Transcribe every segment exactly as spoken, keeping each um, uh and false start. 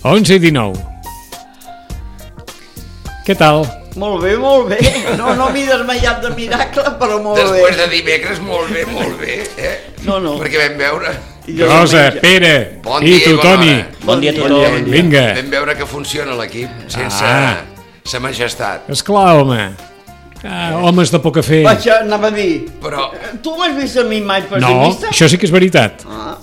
onze i dinou. Què tal? Molt bé, molt bé. No, no m'he desmaiat de miracle, però molt bé. Després de dimecres, molt bé, molt bé. Eh? No, no. Perquè vam veure... Rosa, Pere bon i dia, tu, Toni. Bon dia a tothom. Vinga. Vam veure que funciona l'equip sense Ah. sa majestat. Esclar, home. Ah, homes de poc a fer. Vaja, anava a dir. Però... Tu m'has vist a mi mai No, pessimista? això sí que és veritat. Ah.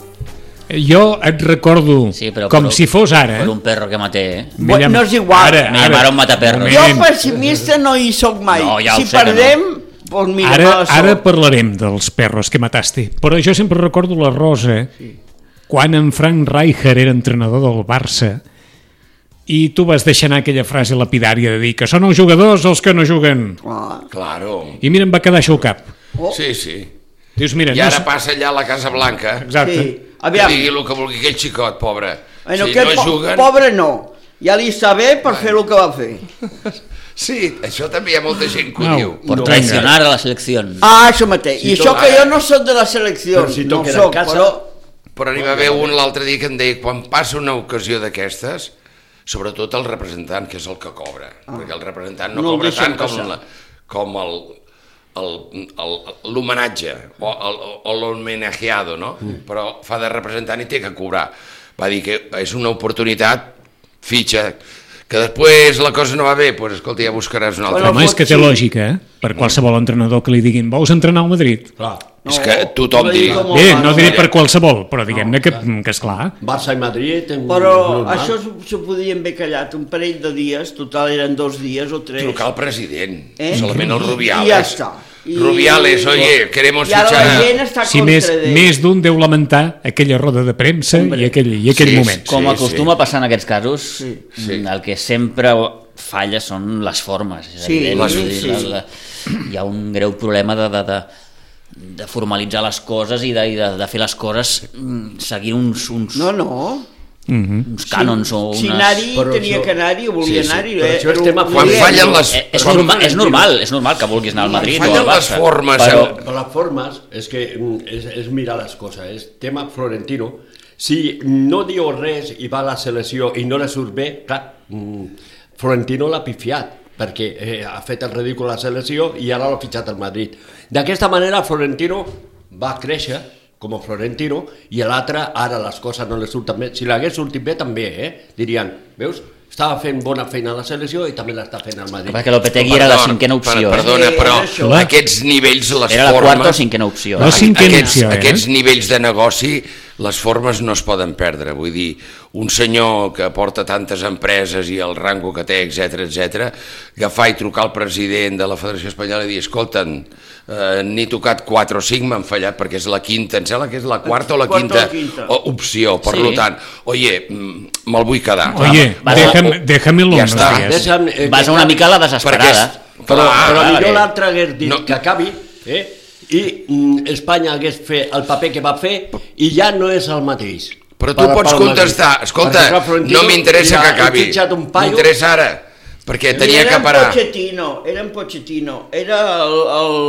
Jo et recordo Sí, però com per- si fos ara. Per un perro que maté, eh? Bueno, no és igual. Ara, Me ara. llamaron mataperros. Un Jo moment. pessimista no hi sóc mai. No, ja ho si sé que perdem, doncs mira, Ara, mala sort. ara parlarem dels perros que mataste, però jo sempre recordo la Rosa quan en Frank Rijkaard era entrenador del Barça i tu vas deixar anar aquella frase lapidària de dir que són els jugadors els que no juguen. Ah. Claro. I mira, em va quedar això al cap. Oh. Sí, sí. Dius, mira, I ara no... passa allà a la Casa Blanca. Exacte. Sí. Que Aviam. digui el que vulgui aquell xicot, pobre. Bueno, Si que no po juguen... pobre no. Ja li està bé per fer el que va fer. Sí, això també hi ha molta gent que ho No. diu. Por No, traicionar a la selección. Ah, això mateix. Si I això to- que jo no soc de la selecció. Però si no toquen a soc, casa- però... Però n'hi va haver un l'altre dia que em deia quan passa una ocasió d'aquestes, sobretot el representant, que és el que cobra, ah. perquè el representant no, No el cobra deixen tant com, passar. la, com el el- el- l'homenatge o, el- o l'homenajeado, no? Mm. Però fa de representant i té que cobrar. Va dir que és una oportunitat, fitxa, que després la cosa no va bé, doncs escolta, ja buscaràs una altra. Bueno, Home, és que té sí. lògica, eh? Per qualsevol entrenador que li diguin vols entrenar al Madrid? Clar. És que tothom no digui diu... com el Bé, Barça. no diré per qualsevol, però diguem-ne que, que esclar. Barça i Madrid... En... Però normal. això s'ho podien haver callat un parell de dies, total eren dos dies o tres. Trucar al president, Eh? solament el Rubiales. I ja està. I- Rubiales, oye, queremos I ara la fichar... gent està Si contra més, d'ell. més d'un deu lamentar aquella roda de premsa i aquell, i aquell Sí, moment. Com Sí, acostuma sí. a passar en aquests casos, sí. el que sempre falla són les formes. És Sí, evident, les- vull dir, sí. la, la, hi ha un greu problema de, de, de, de formalitzar les coses i de, i de, de fer les coses mm, seguint uns, uns, No, no. Mhm. uns cànons o unes... Si anar-hi Però tenia això- que anar-hi o volia Sí, sí, anar-hi. però eh? això és Era tema- un- Quan un- fallen les... Eh, és, quan normal, és normal, és normal que vulguis anar al Madrid o fallen al les Barça. formes... Però, el- Però les formes és que mm, és, és mirar les coses, és tema Florentino. Si no diu res i va a la selecció i no la surt bé, clar, mm, Florentino l'ha pifiat, perquè eh, ha fet el ridícul a la selecció i ara l'ha fitxat al Madrid. D'aquesta manera Florentino va créixer com a Florentino i l'altre ara les coses no li surten bé. Si l'hagués sortit bé també, eh? Dirien, veus, estava fent bona feina a la selecció i també l'està fent al Madrid. perquè Lopetegui era la Perdó, cinquena opció. per- Perdona, Eh, però això. aquests nivells, les Era la formes... quarta o cinquena opció. La eh? cinquena aquests, opció, eh? aquests nivells de negoci, les formes no es poden perdre. Vull dir, un senyor que porta tantes empreses i el rango que té, etc etc, agafar i trucar al president de la Federació Espanyola i dir, escolta'm, eh, n'he tocat quatre o cinc, m'han fallat perquè és la quinta, em sembla que és la quarta o la Quarta o quinta, la quinta. o- opció. Per Sí. tant, oye, mm, me'l vull quedar. Oye, va, déjame, déjamelo Ja unos està. días. Deixa'm, eh, Vas que una acabi. mica a la Perquè és- desesperada. Però, Clar, però clar, millor que- l'altre hagués dit no. que acabi, eh? I mm, Espanya hagués fet el paper que va fer i ja no és el mateix. Però tu Per- pots pel contestar, Madrid. escolta, Perquè, clar, Florentino no m'interessa ja que ha acabi, fitxat un paio. m'interessa ara, perquè tenia era que en parar. Pochettino, era en Pochettino, era el,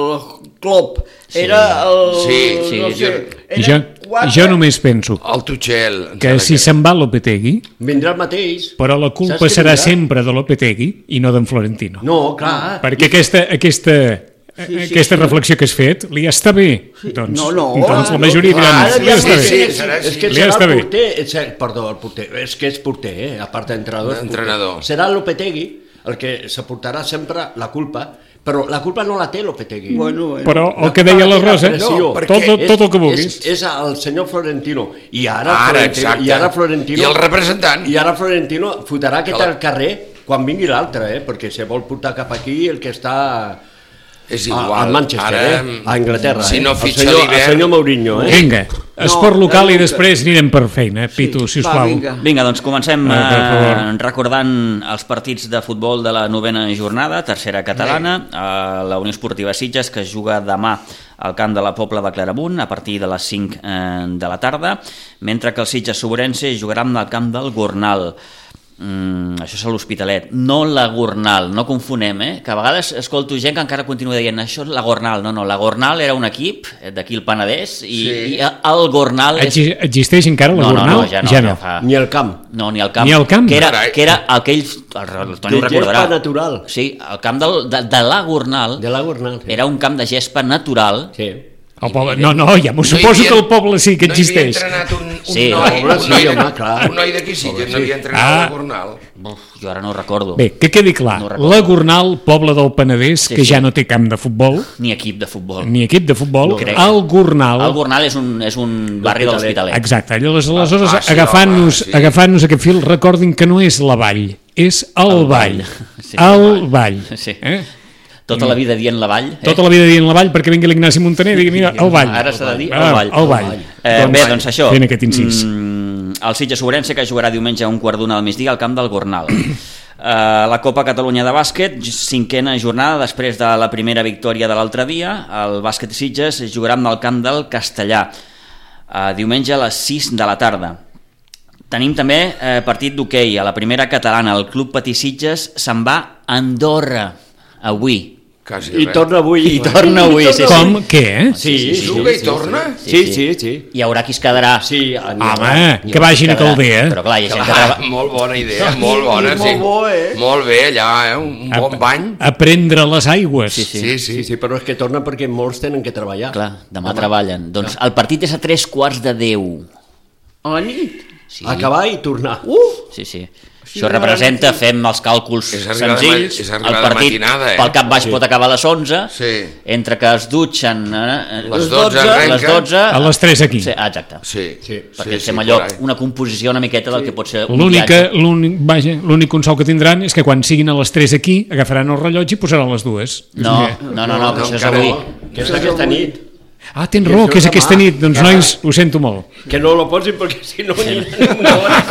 el Klopp, era el... Sí, sí, no jo- sé, I jo, eren quatre- jo només penso El Tuchel... em que sembla si se'n va Lopetegui, Vindrà el mateix. però la culpa Saps què serà vindrà? sempre de Lopetegui i no d'en Florentino. No, clar. Perquè aquesta, aquesta, Sí, sí, aquesta sí. reflexió que has fet li està bé. Doncs, No, no, doncs la no, majoria clar, diran, ara li ja està sí, bé. sí, serà És així. que Li serà està el bé. porter, és, perdó, el porter, és que és porter, eh? a part d'entrenador. és porter. Entrenador. Serà el Lopetegui el que s'aportarà sempre la culpa, però la culpa no la té Lopetegui. Bueno, bueno. Però el La que deia culpa la té Rosa, pressió. No, perquè tot, tot el que És, vulguis. és el senyor Florentino. I ara, Ara, Florentino, exacte. i ara Florentino... I el representant. I ara Florentino fotrà aquest Que la- al carrer quan vingui l'altre, eh? perquè se vol portar cap aquí el que està... És A, igual. a Manchester, Ara, eh? a Anglaterra. Si eh? no el fitxa senyor, el l'hivern... senyor Mourinho, eh? Vinga, esport No, local i no, després anirem per feina. Pitu, Sí, sisplau. va, vinga. Vinga, doncs comencem Ah, per eh, favor. recordant els partits de futbol de la novena jornada, tercera catalana, a la Unió Esportiva Sitges, que es juga demà al camp de la Pobla de Claramunt a partir de les cinc eh, de la tarda, mentre que el Sitges Sobrense jugarà al camp del Gornal. Mm, això és a l'Hospitalet, no la Gornal, no confonem, eh? Que a vegades escolto gent que encara continua dient això és la Gornal, no, no, la Gornal era un equip d'aquí el Penedès i, sí. i el Gornal és... Exi Existeix encara la no, Gornal? No, no, ja no, ja no. Ja fa... Ni el camp. No, ni el camp. Ni el camp? Que era, que era aquell... El Toni ho recordarà. De gespa natural. Sí, el camp del, de, de la Gornal, De la Gornal, sí. era un camp de gespa natural. Sí. El poble... No, no, ja m'ho suposo que el poble sí que existeix. No hi havia entrenat un, un Sí, noi, el poble un sí, noi, home, de, clar. un noi d'aquí sí que no havia entrenat Ah. a la Gornal. Uf, jo ara no ho recordo. Bé, que quedi clar, No recordo. la Gornal, poble del Penedès, Sí, que sí. ja no té camp de futbol, Ni equip de futbol. ni equip de futbol, No, crec. el Gornal... El Gornal és un, és un barri de l'Hospitalet. Exacte, aleshores, aleshores Ah, sí, agafant-nos home, sí. agafant-nos aquest fil, recordin que no és la vall, és el, El vall. Vall. Sí, el el vall. Sí. Eh? Tota la vida dient la vall. Eh? Tota la vida dient la vall perquè vingui l'Ignasi Montaner i digui, mira, el vall. Ara s'ha de dir Ah, el vall. El vall. Eh, bé, doncs això. Fent aquest incís. Mm, el Sitges Ourense, que jugarà diumenge a un quart d'una del migdia al camp del Gornal. Uh, la Copa Catalunya de bàsquet, cinquena jornada després de la primera victòria de l'altre dia. El bàsquet Sitges jugarà al camp del Castellà uh, diumenge a les sis de la tarda. Tenim també eh, partit d'hoquei a la primera catalana. El Club Patí Sitges se'n va a Andorra avui. Quasi I res. torna avui. I torna avui, sí, sí. Com? Què? Eh? Sí, sí, sí, Juga i sí, torna? Sí, sí, sí. Hi haurà qui es quedarà. Sí, en- Home, que vagin a Caldea. Però clar, hi ha gent que Ah, treballa... molt bona idea, molt bona, Molt sí. bo, eh? Molt bé, allà, eh? un bon bany. A prendre les aigües. Sí, sí. Sí, Sí, sí. sí, però és que torna perquè molts tenen que treballar. Clar, demà treballen. Doncs el partit és a tres quarts de deu. A la nit. Sí, Acabar i tornar. Uh! sí, sí. Això representa, fem els càlculs És arribar de senzills, ma- és arribar el de partit matinada, eh? pel cap baix pot acabar a les onze, Sí. entre que es dutxen eh, Les dotze a les arrenca. dotze... A les tres aquí. Sí, ah, exacte. Sí, Sí, Perquè sí, fem sí, allò, carai. una composició una miqueta del que pot ser un L'únic viatge. l'únic vaja, l'únic consol que tindran és que quan siguin a les tres aquí agafaran el rellotge i posaran les dues. No, És que- no, no, no, però això és encara avui. no. Que és aquesta nit. Ah, tens raó, que és aquesta nit. Doncs nois, ho sento molt. Que no lo posin perquè si no aniran una hora.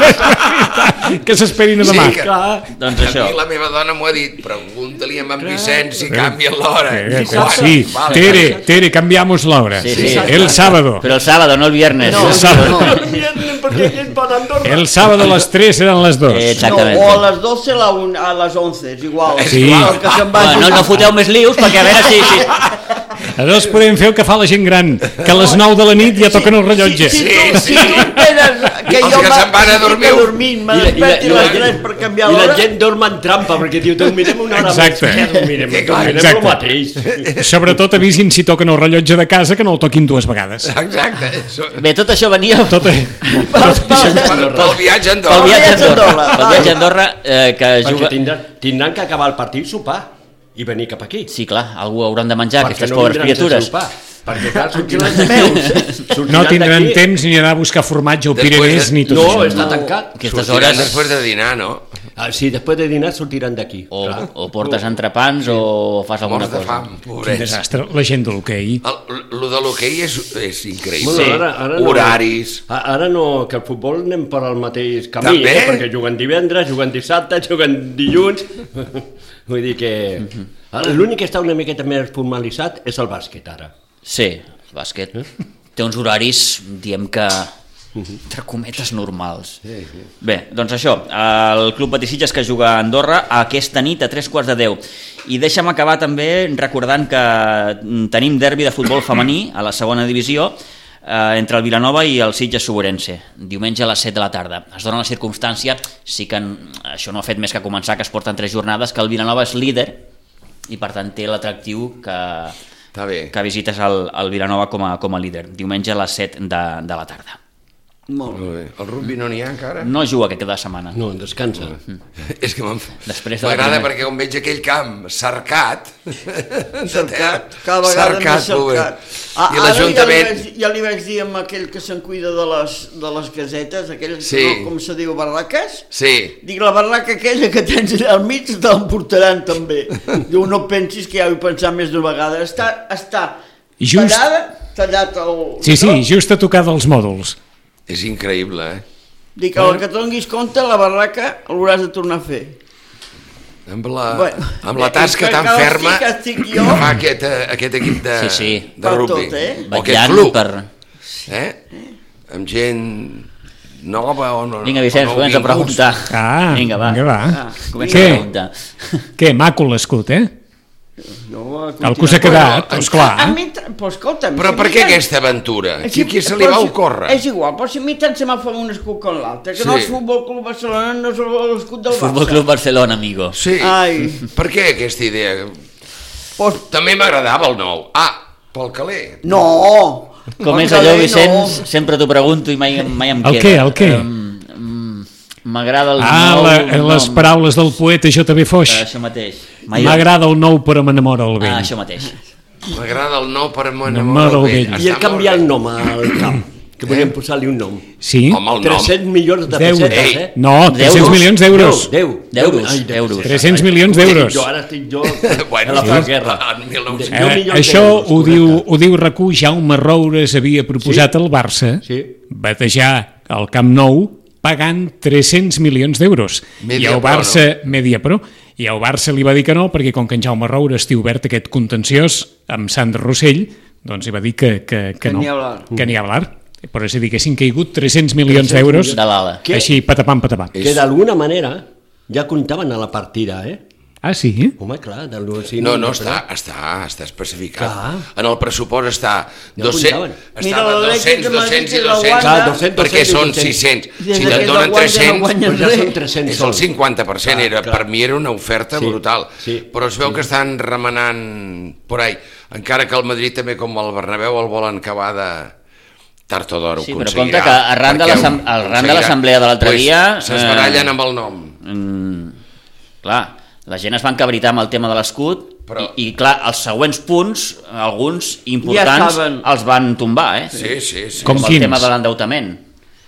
Que s'esperin a demà. Sí, que, Clar. Doncs a això. mi la meva dona m'ho ha dit, pregunta-li a en Vicent si canvien l'hora. Eh, I quan? Sí, Vale, Tere, Tere, cambiamos la hora. Sí, sí. El sábado. Però el sábado, no el viernes. El sábado. No entienden perquè aquí es van a Andorra. El sábado a las tres serán las dos. Eh, No, Exactament. o a les doce la un, a les onze, és igual. Sí. Igual, que se'n vagi. Bueno, no, no foteu més lius perquè a veure si... si... Llavors podem fer el que fa la gent gran, que a les nou de la nit ja toquen el rellotge. Si, si, Sí, tu, sí. si tu esperes que Els jo que se'n van a dormir. dormint, me I la- i la- desperti i a la- les tres per canviar I la l'hora. gent dorm en trampa perquè diu, dormirem una hora Exacte. més. Què dormirem? Que clar, Dormirem exacte. el mateix. Sobretot avisin si toquen el rellotge de casa que no el toquin dues vegades. Exacte. Això- Bé, tot això venia... Tot, Per, pel viatge a Pel Andorra. viatge a Andorra, Andorra. pel viatge a Andorra eh, que Perquè juga... tindran, tindran que acabar el partit, sopar i venir cap aquí. Sí, clar, algú hauran de menjar, Perquè aquestes no pobres vindran criatures. sense sopar. Perquè clar, sortiran, sortiran no tindran d'aquí. temps ni anar a buscar formatge o Després Pirenès de- ni tot No, això. està tancat. Aquestes Sortiran hores... després de dinar, no? Ah, sí, després de dinar sortiran d'aquí. O, clar. o portes entrepans o fas alguna Morts de cosa. fam, Quin pobrets. desastre, la gent de l'hoquei. El, lo de l'hoquei és, és increïble. Bueno, ara, ara no, Horaris. a- Ara no, que el futbol anem per al mateix camí, També? eh? Perquè juguen divendres, juguen dissabte, juguen dilluns... Vull dir que... Ara, l'únic que està una miqueta més formalitzat és el bàsquet, ara. Sí, el bàsquet té uns horaris, diem que entre cometes normals. Bé, doncs això, el Club Patí Sitges que juga a Andorra aquesta nit a tres quarts de deu. I deixa'm acabar també recordant que tenim derbi de futbol femení a la segona divisió eh, entre el Vilanova i el Sitges Ourense, diumenge a les set de la tarda. Es dona la circumstància, sí que en, això no ha fet més que començar, que es porten tres jornades, que el Vilanova és líder i per tant té l'atractiu que, Està bé. que visites el, el Vilanova com a, com a líder, diumenge a les set de, de la tarda. Molt bé. Molt bé. El rugby no n'hi ha encara? No juga aquesta setmana. No, descansa. És que m'en- Després de la m'agrada primera- perquè quan veig aquell camp cercat... Cercat, cada vegada més pobre. cercat. I Ah, ara ja li, l'Ajuntament... vaig, ja li vaig dir amb aquell que se'n cuida de les, de les casetes, aquell, Sí. no, com se diu, barraques? Sí, Dic, la barraca aquella que tens allà al mig te l'emportaran també. Diu, no pensis que ja ho he pensat més d'una vegada. Està, està Just. tallada, tallat el... Sí, sí, just a tocar dels mòduls. és increïble, eh? Dic, el que t'onguis compte, la barraca l'hauràs de tornar a fer. Amb la, Bueno, amb la eh, tasca que tan cal ferma sí que estic que jo. fa aquest, eh, aquest equip de, Sí, sí. de Per rugby. tot, eh? O aquest Vetllant club, per... eh? Amb gent nova o no... Vinga, Vicenç, comença a preguntar. Ah, vinga, va. vinga, va. Ah, comença Què? a preguntar. Què, maco l'escut, eh? No, El que us ha quedat, doncs clar. A, a mi, però escolta'm... Però si per mi què tant- aquesta aventura? És Qui, i- qui se li però va si- ocórrer? És igual, però si a mi tant se m'ha fet un escut com l'altre, que Sí. no el Futbol Club Barcelona no és l'escut del Barça. Futbol Club Barcelona, amigo. Sí, Ai. per què aquesta idea? Pues, També m'agradava el nou. Ah, pel caler. no! Com és allò, Vicenç? Sempre t'ho pregunto i mai, mai em El queda. què, el què? Um, um, M'agrada el Ah, nou... la, les no, paraules del poeta J B Foix. Això mateix. Mai- M'agrada el nou però m'enamora el vell. Ah, això mateix. M'agrada el nou per M'enamora m'enamorar el el vell. vell. I el canviar el nom al camp, que podem posar-li un nom. Sí? Home, el nom. tres-cents milions de D'euros. pessetes, eh? No, tres-cents D'euros. milions d'euros. Deu, D'euros, Ai, de euros. pessetes. tres-cents milions d'euros. Jo ara estic jo Bueno, a la sí. postguerra. En mil nou-cents. deu Eh, milions això d'euros, ho diu, correcte. ho diu R A C U, Jaume Roures havia proposat Sí. al Barça Sí. batejar el Camp Nou pagant tres-cents milions d'euros. I Mediapro, el Barça, no? Mediapro, i el Barça li va dir que no, perquè com que en Jaume Roures té obert aquest contenciós amb Sandra Rossell, doncs li va dir que, que, que, Que no, ni hablar. que ni hablar. Per això dic que haguessin caigut tres-cents milions d'euros, De l'ala. Què? així patapam, patapam. Que d'alguna manera ja comptaven a la partida, eh? Ah, sí? Home, clar, del, si No, no, està, està, està especificat. Clar. En el pressupost està Ja doscents, apuntaven. Mira, estava l'Atlètic doscents, de Madrid doscents i que la doscents, guanya. Clar, doscents, perquè doscents, són doscents. sis-cents. Des Si que te'n la donen guanya, no tres-cents, guanya Doncs ja res. són tres-cents és el sols. cinquanta per cent, Clar, era, clar. per mi era una oferta Sí, brutal. sí, Però es veu que estan remenant por ahí, encara que el Madrid també, com el Bernabéu, el volen acabar de... tard o d'hora ho Sí, però aconseguirà. compte que arran de perquè ho l'assem- arran de aconseguirà. l'assemblea de l'altre Pues, dia, S'esbarallen eh, amb el nom. Mm, clar, la gent es va encabritar amb el tema de l'escut Però- i, i clar, els següents punts, alguns importants, saben. els van tombar, eh? Sí, sí, sí. Com el quins? tema de l'endeutament.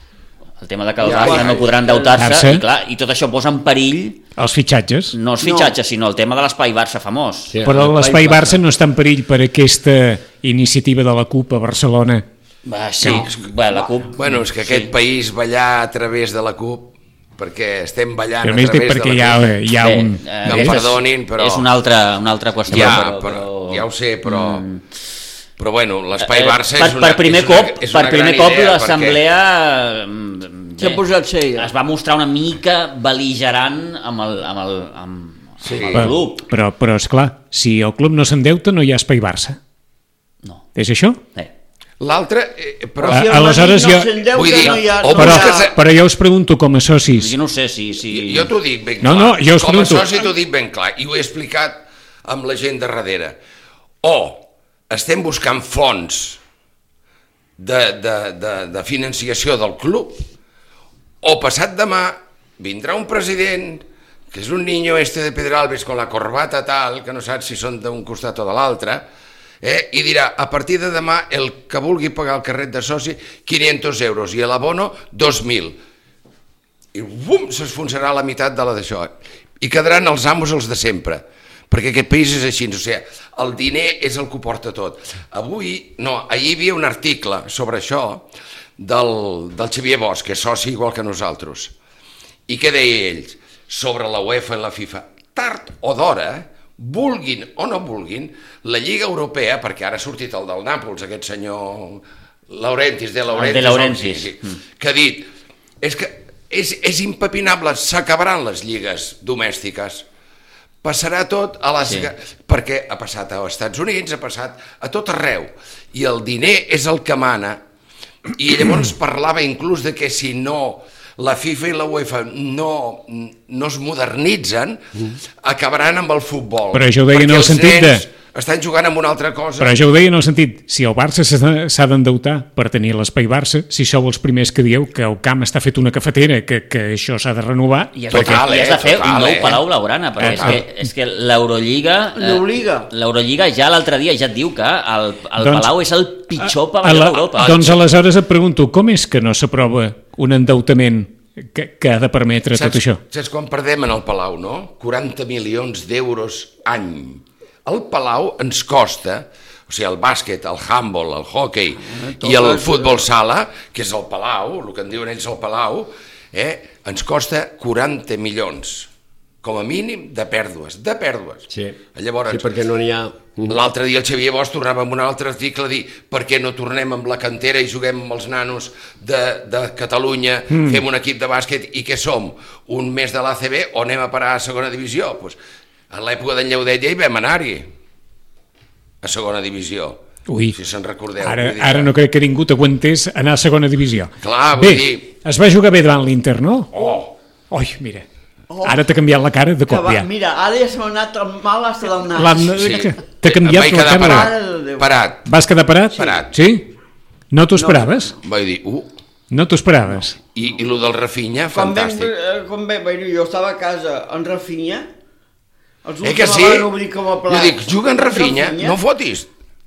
El tema de que el Ja, Barça ja, no ja. podrà endeutar-se Barça. i, clar, i tot això posa en perill Els fitxatges. no els fitxatges, sinó el tema de l'espai Barça famós. Sí. Però l'espai Barça no està en perill per aquesta iniciativa de la CUP a Barcelona. Va, sí, bé, la CUP... Bueno, és que aquest sí. país ballar a través de la CUP, perquè estem ballant Però a més dic través de perquè la hi ha, CUP. hi ha Bé, un... eh, Que em aquesta és- perdonin, però- És una altra, una altra qüestió. Ja, però, però, ja ho sé, però... Però bueno, l'espai Eh, Barça per, és una, per primer és una, cop, és per una primer gran cop idea, l'assemblea mm, S'ha bé, posat sella. es va mostrar una mica bel·ligerant amb el, amb el, amb, Sí. amb el Però, club. però, però esclar, si el club no s'endeuta no hi ha espai Barça. No. És això? Eh. L'altre, eh, però... Ah, Si el aleshores Madrid jo- no s'endeuta, Vull dir, no hi ha... o no Però, hi ha- busques- però jo us pregunto com a socis. Jo no ho sé si... si... Jo t'ho dic ben No, clar. no, jo us Com a pregunto. soci t'ho dic ben clar, i ho he explicat amb la gent de darrere. O estem buscant fons de, de, de, de financiació del club, o passat demà vindrà un president que és un niño este de Pedralbes con la corbata tal, que no saps si són d'un costat o de l'altre, eh? I dirà, a partir de demà el que vulgui pagar el carret de soci, quinientos euros, i l'abono, dos mil. I bum, s'esfonsarà la meitat de la d'això. I quedaran els amos els de sempre, perquè aquest país és així, o sigui, el diner és el que ho porta tot. Avui, no, ahir hi havia un article sobre això del, del Xavier Bosch, que és soci igual que nosaltres. I què deia ells? Sobre la UEFA i la FIFA. Tard o d'hora, vulguin o no vulguin, la Lliga Europea, perquè ara ha sortit el del Nàpols, aquest senyor Laurentis, de Laurentis, de Laurentis. sí, sí, que ha dit, és que és, és impepinable, s'acabaran les lligues domèstiques, passarà tot a les... Sí. perquè ha passat als Estats Units, ha passat a tot arreu, i el diner és el que mana, i llavors parlava inclús de que si no la FIFA i la UEFA no, no es modernitzen, acabaran amb el futbol. Però això ho deia en perquè el els sentit de- nens estan jugant amb una altra cosa. Però jo ho deia en el sentit, si el Barça s'ha s'ha d'endeutar per tenir l'espai Barça, si sou els primers que dieu que el camp està fet una cafetera, que, que això s'ha de renovar... I has, Total, de, i has de eh, fer total, un nou eh. Palau Blaugrana, perquè és que, és que l'Eurolliga... eh, L'Euroliga. L'Eurolliga ja l'altre dia ja et diu que el, el Doncs- Palau és el pitjor A pavelló la- d'Europa. Doncs aleshores et pregunto, com és que no s'aprova un endeutament que, que ha de permetre tot això? Saps quan perdem en el Palau, no? quaranta milions d'euros any. El Palau ens costa, o sigui, el bàsquet, el handball, el hockey i el futbol sala, que és el Palau, el que en diuen ells el Palau, eh, ens costa quaranta milions. com a mínim, de pèrdues, de pèrdues. Sí, Llavors, sí perquè no n'hi ha... l'altre dia el Xavier Bosch tornava amb un altre article a dir per què no tornem amb la cantera i juguem amb els nanos de, de Catalunya, mm. fem un equip de bàsquet i què som? Un mes de l'A C B o anem a parar a segona divisió? Pues, a l'època d'en Lleudella hi vam anar-hi, a segona divisió. Ui, si se'n recordeu. Ara, ara no crec que ningú t'aguantés anar a segona divisió. Clar, vull bé, dir... es va jugar bé davant l'Inter, no? Oh! Oi, mira, oh. Ara t'ha canviat la cara de cop, va, ja. Mira, ara ja s'ha anat el mal hasta del nas. Sí. T'ha canviat Vaig la quedar cara. parat, parat. Vas quedar parat? Parat. Sí? No t'ho esperaves? No. Vaig dir, uh... No t'ho esperaves? I, i lo del Rafinha, quan fantàstic. Ben, quan ben, bueno, jo estava a casa en Rafinha, els eh que sí? van obrir com a plat. Jo dic, juga en Rafinha, no fotis.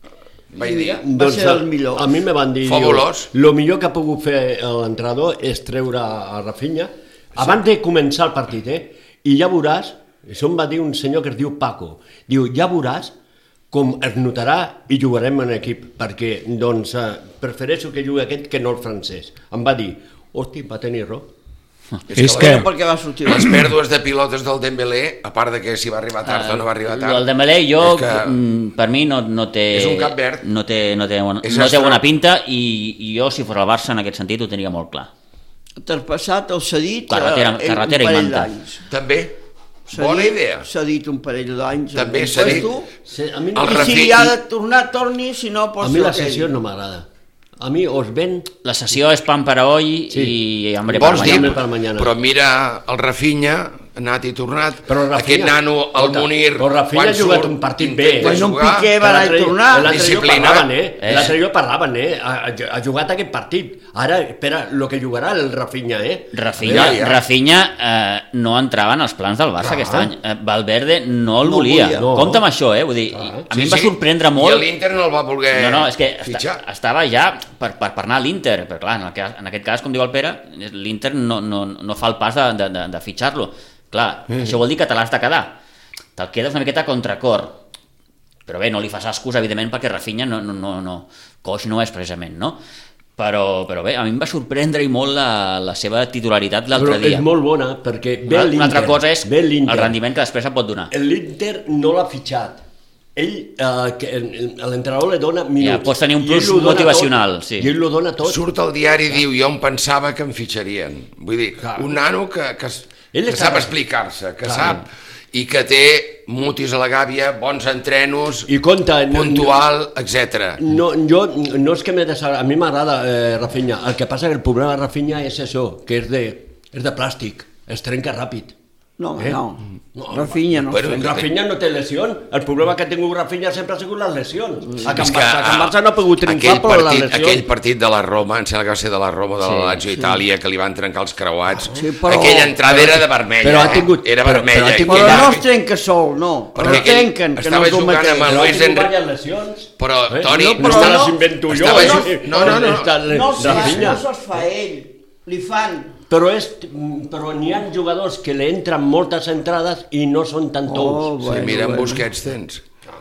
Vaig dir, va ser el millor. A mi me van dir, fabulós. El millor que ha pogut fer l'entrenador és treure a Rafinha abans de començar el partit, eh? I ja veuràs, això em va dir un senyor que es diu Paco, diu, ja veuràs com es notarà i jugarem en equip, perquè doncs eh, prefereixo que jugui aquest que no el francès. Em va dir, hosti, va tenir raó. És, és que... perquè va sortir. Les pèrdues de pilotes del Dembélé, a part de que si va arribar tard uh, o no va arribar tard... El Dembélé, jo, que... per mi, no, no té... És un cap verd. No té, no té, bona, no té bona pinta i, i jo, si fos el Barça, en aquest sentit, ho tenia molt clar. Traspassat, el cedit... Carretera, eh, carretera i manta. També. Bona idea. S'ha dit un parell d'anys. També s'ha dit. Sí, a mi no... I si ha de tornar, torni, si no... A mi la sessió no m'agrada. A mi os ven... La sessió és pan per a hoy sí. I hambre per a mañana. Però mira el Rafinha, anat i tornat, però Rafinha, aquest nano, el Munir... Però Rafinha ha jugat un partit bé. Bueno, un Piqué va anar i tornar. L'altre jo parlaven, eh? L'altre jo parlaven, eh? Ha, ha jugat aquest partit. Ara, espera, el que jugarà el Rafinha, eh? Rafinha, ja, ja. Rafinha eh, no entrava en els plans del Barça ah. aquest any. Eh, Valverde no el no volia. volia. No. Compte amb això, eh? Vull dir, ah. a mi sí, em va sorprendre sí. molt... I l'Inter no el va voler no, no, és que fitxar. Esta, estava ja per, per, per anar a l'Inter, però clar, en, el cas, en aquest cas, com diu el Pere, l'Inter no, no, no fa el pas de, de, de, de fitxar-lo. Clar, mm. això vol dir que te l'has de quedar. Te'l quedes una miqueta a contracor. Però bé, no li fas ascus, evidentment, perquè Rafinha no, no, no, no, coix no és precisament, no? Però, però bé, a mi em va sorprendre i molt la, la seva titularitat l'altre dia. Però és molt bona, perquè ve l'Inter. Una altra cosa és el rendiment que després et pot donar. L'Inter no l'ha fitxat. Ell, eh, l'entrenador li dona minuts. Ja, pots tenir un plus motivacional. Tot, sí. I ell lo dona tot. Surt al diari i diu, jo em pensava que em fitxarien. Vull dir, clar. Un nano que, que, que sap explicar-se, que clar. sap i que té mutis a la gàbia, bons entrenos, I compta, puntual, no, etcètera. No, jo, no és que me desagrada, a mi m'agrada eh, Rafinha, el que passa que el problema de Rafinha és això, que és de, és de plàstic, es trenca ràpid. No, eh? no. no. Rafinha no. Però Rafinha no té lesió. El problema que ha tingut Rafinha sempre ha sigut les lesions. A Can Barça, a Can Barça no ha pogut triomfar per les lesions. Aquell partit de la Roma, em sembla que va ser de la Roma, de sí, la Lazio sí. Itàlia, que li van trencar els creuats. Sí, però... Aquella entrada però, era de vermella. Però ha tingut, eh? Era vermella. Però, però, però no es trenca sol, no. Perquè no trenquen, que estava no jugant amb el Luis Enrique. Però, Toni... No, però no s'invento jo. No, no, no. No se'ls fa ell. Li fan... Però, és, però n'hi ha jugadors que li entren moltes entrades i no són tan tous. Oh, bueno, sí, mira, en Busquets tens.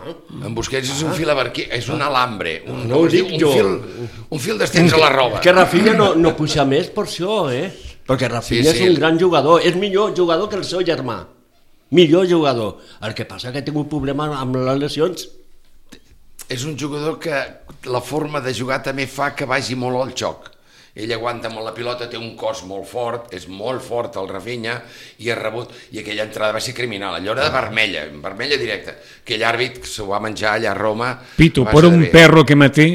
En Busquets és un fil abarquí, és un alambre, un, no ho dic un, jo. Fil, un fil d'estens a la roba. Que Rafinha no, no puja més per això, eh? Perquè Rafinha sí, sí. és un gran jugador, és millor jugador que el seu germà. Millor jugador. El que passa que ha tingut problemes amb les lesions. És un jugador que la forma de jugar també fa que vagi molt al xoc. Ell aguanta molt la pilota, té un cos molt fort, és molt fort el Rafinha, i ha rebut, i aquella entrada va ser criminal, allò era de vermella, vermella directa. Aquell àrbit que s'ho va menjar allà a Roma... Pitu, per un perro que maté,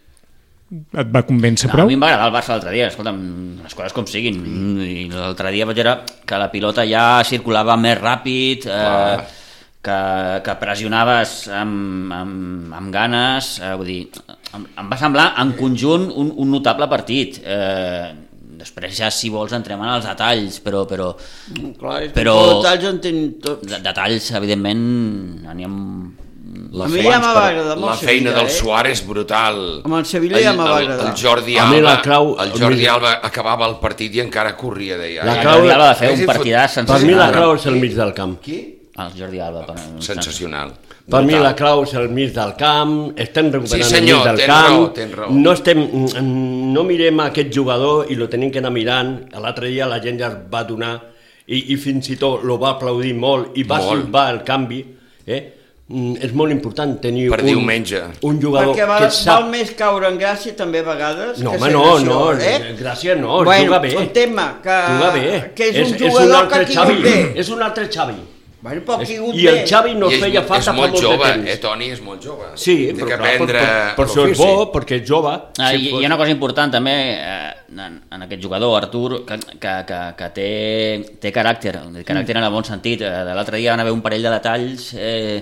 et va convèncer no, prou? A mi em va agradar el Barça l'altre dia, escolta'm, les coses com siguin, i l'altre dia vaig veure que la pilota ja circulava més ràpid, eh, que, que pressionaves amb, amb, amb ganes, eh, vull dir, em, em va semblar en conjunt un, un notable partit. Eh, després ja, si vols, entrem en els detalls, però... però, Clar, però detalls en tenen tots. De, detalls, evidentment, n'hi ha... La, a mi ja m'ha agradat molt la feina del eh? Suárez brutal. Amb el Sevilla ja m'ha agradat. El, el Jordi Alba, la clau, el Jordi Alba acabava el partit i encara corria, deia. La clau, el Jordi Alba va fer un partidàs sensacional. Per mi la clau és el mig del camp. Qui? El Jordi Alba. Per... Sensacional. Per brutal. Mi la clau és el mig del camp, estem recuperant sí, senyor, el mig del ten camp, raó, ten raó. No, estem, no mirem aquest jugador i lo tenim que anar mirant, l'altre dia la gent ja va donar i, i fins i tot lo va aplaudir molt i va Molt. salvar el canvi, eh? Mm, és molt important tenir Per un, diumenge. un jugador Perquè val, que sap... val més caure en gràcia també a vegades No, que home, ser no, graciós, no, eh? gràcia no, bueno, juga bé. el tema que, Juga bé. que és, és un jugador és un altre que ha tingut Xavi, bé. és un altre Xavi. Bueno, però ha És- tingut I bé. el Xavi no I és, feia falta és fa molt molt jove, de temps. eh, Toni, és molt jove. Sí, Té però que clar, per, aprendre per, per això és l'ofici. bo, perquè és jove. Ah, sí, i, pot- hi ha una cosa important també eh, en, en aquest jugador, Artur, que, que, que, que té, té caràcter, caràcter en el bon sentit. Eh, de l'altre dia van haver un parell de detalls, eh,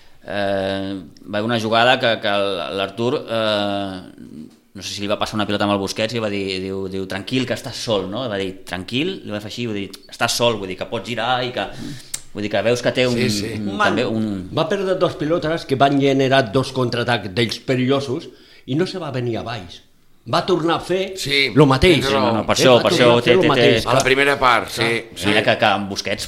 eh, va haver una jugada que, que l'Artur, eh, no sé si li va passar una pilota amb el Busquets i va dir, diu, diu tranquil, que estàs sol, no? Va dir, tranquil, li va fer així, va dir, estàs sol, vull dir que pots girar i que... Vull dir que veus que té un, Sí, sí. un, Man. també un... Va perdre dos pilotes que van generar dos contraatacs d'ells perillosos i no se va venir a baix. Va tornar a fer Sí, el mateix. tens raó. No, no, per Eh, això- va per tornar això a fer té- lo té- mateix, A la clar. primera part, sí. sí. Mira que, que amb Busquets,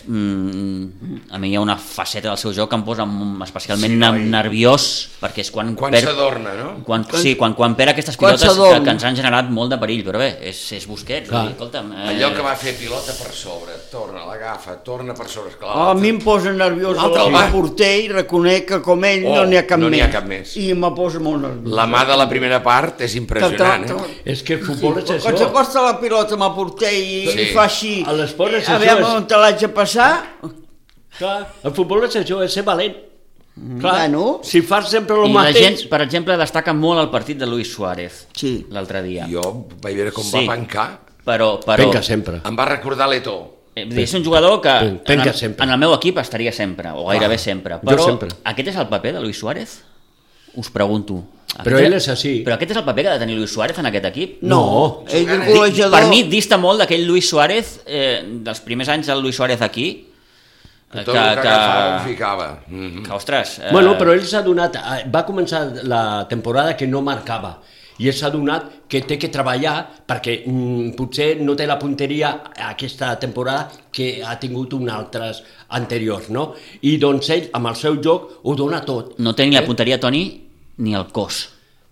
mm, a mi hi ha una faceta del seu joc que em posa mm, especialment Sí, sí, noi. nerviós, perquè és quan... Quan perd- s'adorna, no? Quan, sí, quan, quan perd aquestes Quan pilotes que, s'adorm. que ens han generat molt de perill, però bé, és, és Busquets, Clar. vull dir, escolta'm... Eh, Allò que va fer pilota per sobre, torna, l'agafa, torna per sobre. Esclar, Oh, a mi em posa nerviós L'altre el va. porter i reconec que com ell Oh, no n'hi ha cap no n'hi més. ha cap més. I me posa molt nerviós. La mà de la primera part és impressionant, Que- eh? que- És que el futbol és Quan això. s'acosta la pilota amb el porter i, Sí. i fa així, A l'esport és a veure això, és- on te l'haig de passar, Clar, el futbol és això, és ser valent. Clar, Bueno. si fas sempre el I la mateix... gent, per exemple, destaca molt el partit de Luis Suárez Sí. l'altre dia. Jo vaig veure com Sí. va pencar. Però, però Penca sempre. Em va recordar l'Eto. eh, vull dir, és un jugador que Pen- en penca el, sempre. en el meu equip estaria sempre, o gairebé sempre. jo Però sempre. aquest és el paper de Luis Suárez? Us pregunto. Però Aquest- ell és així. Però aquest és el paper que ha de tenir Luis Suárez en aquest equip? No. ell és Di- un golejador. Per mi dista molt d'aquell Luis Suárez, eh, dels primers anys del Luis Suárez aquí, eh, Tot el que agafava ho ficava. Mhm. que, ostres... Eh, Bueno, però ell s'ha donat... eh, Va començar la temporada que no marcava i ell s'ha donat que té que treballar perquè mm, potser no té la punteria aquesta temporada que ha tingut un altres anteriors, no? I doncs ell, amb el seu joc, ho dona tot. No té ni la punteria, Toni, ni el cos.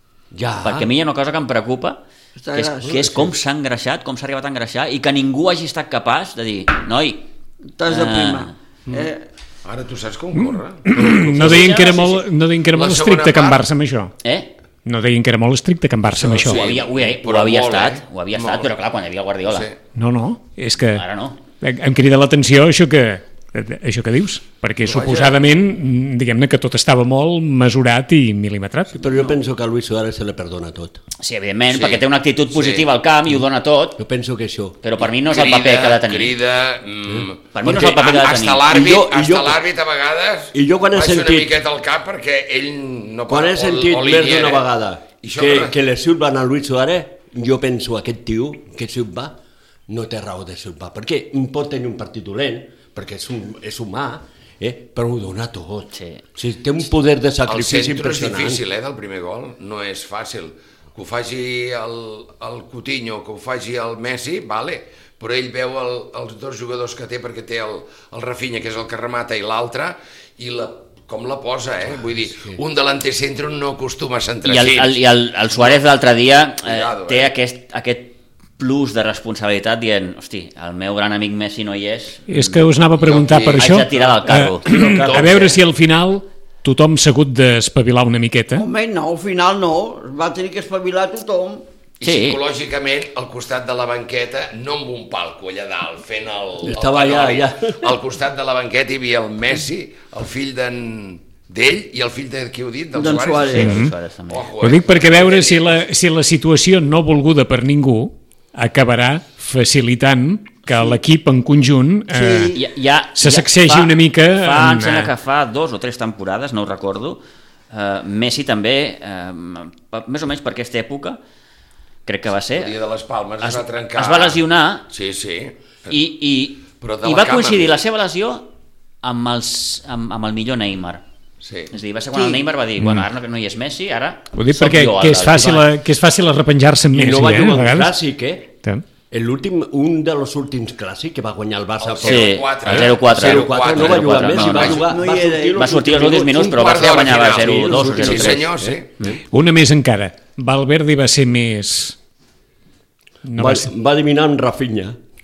Ja. Perquè a mi hi ha una cosa que em preocupa, Està que és, gras. que és com s'ha engreixat, com s'ha arribat a engreixar, i que ningú hagi estat capaç de dir, noi... T'has de eh, primar. Eh, Ara tu saps com corre? No deien que era molt, no deien que era La molt segona estricte Can part- Barça amb això. Eh? No deien que era molt estricte Can Barça amb això. Ho havia, ho, havia, però ho havia molt, estat, eh? ho havia Molt. estat, però clar, quan hi havia el Guardiola. Sí. No, no, és que Ara no. em crida l'atenció això que això que dius, perquè suposadament diguem-ne que tot estava molt mesurat i mil·limetrat. Però jo penso que a Luis Suárez se li perdona tot. Sí, evidentment, Sí. perquè té una actitud positiva Sí. al camp i ho dona tot, Jo penso que això... però per mi no és el paper que ha de tenir. Crida... Mm, Per mi no és el paper que ha de tenir. Hasta l'àrbit, I jo- i hasta jo- l'àrbit a vegades i jo quan he baixa sentit- una miqueta al cap perquè ell no Quan he o- sentit o més Lidier, d'una eh? vegada I això que, que- que le silben a Luis Suárez, jo penso aquest tio que silba no té raó de silbar, perquè pot tenir un partit dolent, perquè és, un, és humà, eh? però ho dona tot. Sí. O sigui, té un poder de El sacrifici centre és impressionant. difícil, eh, del primer gol. No és fàcil. Que ho faci el, el Coutinho, que ho faci el Messi, vale, però ell veu el, els dos jugadors que té, perquè té el, el Rafinha, que és el que remata, i l'altre, i la, com la posa, eh? Vull dir, un delanter centre no acostuma a centrar I el, així. el, i el, el Suárez l'altre dia eh, Cuidado, té eh? aquest, aquest plus de responsabilitat dient, hosti, el meu gran amic Messi no hi és, És que us anava a preguntar Jo per aquí això. haig de tirar del carro. Eh, a veure si al final tothom s'ha hagut d'espavilar una miqueta. home, no, al final no, va tenir que espavilar tothom. I Sí. psicològicament, al costat de la banqueta, no amb un palco allà dalt, fent el... Estava el allà, canoli. allà. Al costat de la banqueta hi havia el Messi, el fill d'en d'ell i el fill de qui heu dit? Del D'en Suárez. Sí, Mm el Suárez també. Ojo, Ho dic perquè a veure si la, si la situació no volguda per ningú acabarà facilitant que l'equip en conjunt eh, Ja, ja, se ja sacsegi fa- una mica Fa, en, em sembla eh, que fa dos o tres temporades, no ho recordo, eh, Messi també, eh, més o menys per aquesta època, crec que va ser, el dia de les Palmes es, es, va trencar... es va lesionar Sí, sí. i, i, Però de i la va cama, coincidir més. la seva lesió amb, els, amb, amb el millor Neymar. Sí. És a dir, va ser quan Sí. el Neymar va dir, bueno, ara no, no hi és Messi, ara ho dic soc perquè jo que el- és fàcil, a, que és fàcil arrepenjar-se amb I Messi, no va eh, jugar a un vegades. clàssic, eh? Tant. L'últim, un dels últims clàssics que va guanyar el Barça... El Sí, zero quatre, el eh? zero quatre. zero quatre, no va jugar Messi, no, va no. jugar... No hi va era sortir ell. Va sortir els últims minuts, però Un el quart Barça d'hora guanyava final. zero dos o Sí, zero tres. senyor, sí. Una més encara. Valverde va ser més... No va Va, ser... va eliminar en Rafinha.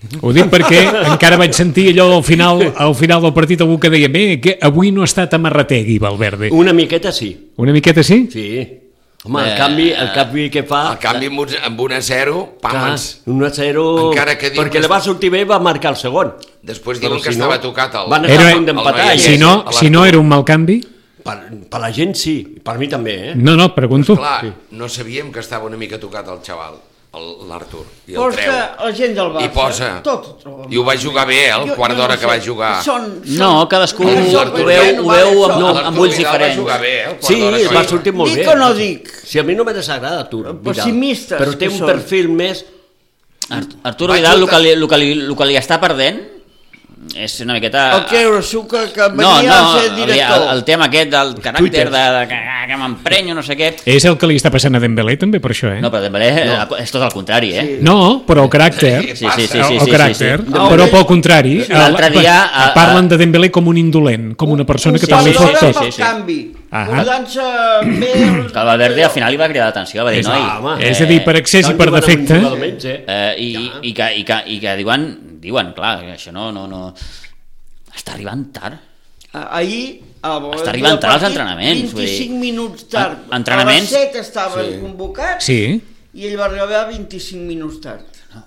Ho dic perquè encara vaig sentir allò al final, al final del partit algú que deia bé, que avui no ha estat amarrategui, Valverde. Una miqueta sí. Una miqueta sí? Sí. Home, el canvi, el canvi que fa... El canvi amb un, amb un a zero, pàmens. un a zero, perquè que li va sortir bé i va marcar el segon. Després diuen que estava tocat el... Van estar a punt d'empatar. Si no, si no era un mal canvi? Per, per la gent sí, per mi també, eh? No, no, pregunto. Pues clar, no sabíem que estava una mica tocat el xaval, l'Artur, i el Posa treu. la gent del Barça, I posa. tot ho troba. I ho va jugar bé, eh, el quart d'hora que va jugar. Són, són... No, cadascú ho l'Artur veu, Vidal ho veu amb, no, amb ulls diferents. Va jugar bé, eh, el quart Sí, d'hora que va va sortir molt Dic bé. o no dic? Si a mi no me desagrada Artur Vidal, Pessimistes però té que un són. perfil més... Arturo Vidal, el que, li, el, que li, el que li està perdent és una miqueta... El que Eurosuca, que No, venia no, a ser el, director. el, el tema aquest del caràcter Twitter. de, de que, que m'emprenyo, no sé què. És el que li està passant a Dembélé també per això, eh? No, però Dembélé no. és tot el contrari, eh? Sí. No, però el caràcter... Sí, sí, sí, sí, el, sí, el caràcter, sí, sí. però pel contrari, L'altre el- dia, a- parlen de Dembélé com un indolent, com una persona que Un també jugador fot tot. pel sí, sí. canvi. Ah. Guardant-se bé... el- Que el Valverde al final li va cridar l'atenció, va dir, És- noi... home, És a dir, per excés i per defecte... Eh? Eh, i, i, que, i, que, i que diuen, diuen, clar, que això no, no, no... Està arribant tard. Ahir... A Està arribant tard als entrenaments, vull dir. vint-i-cinc minuts tard. En- entrenaments? A les set estaven sí. convocats Sí, i ell va arribar vint-i-cinc minuts tard.